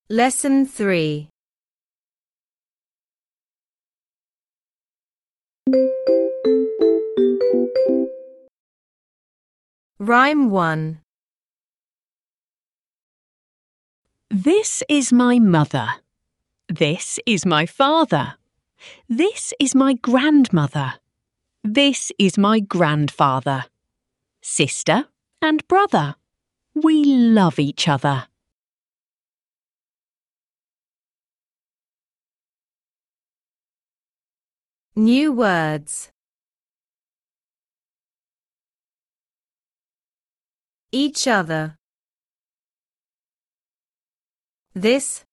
Lesson 3. Rhyme 1. This is my mother. This is my father. This is my grandmother. This is my grandfather. Sister and brother. We love each other. New words. Each other. This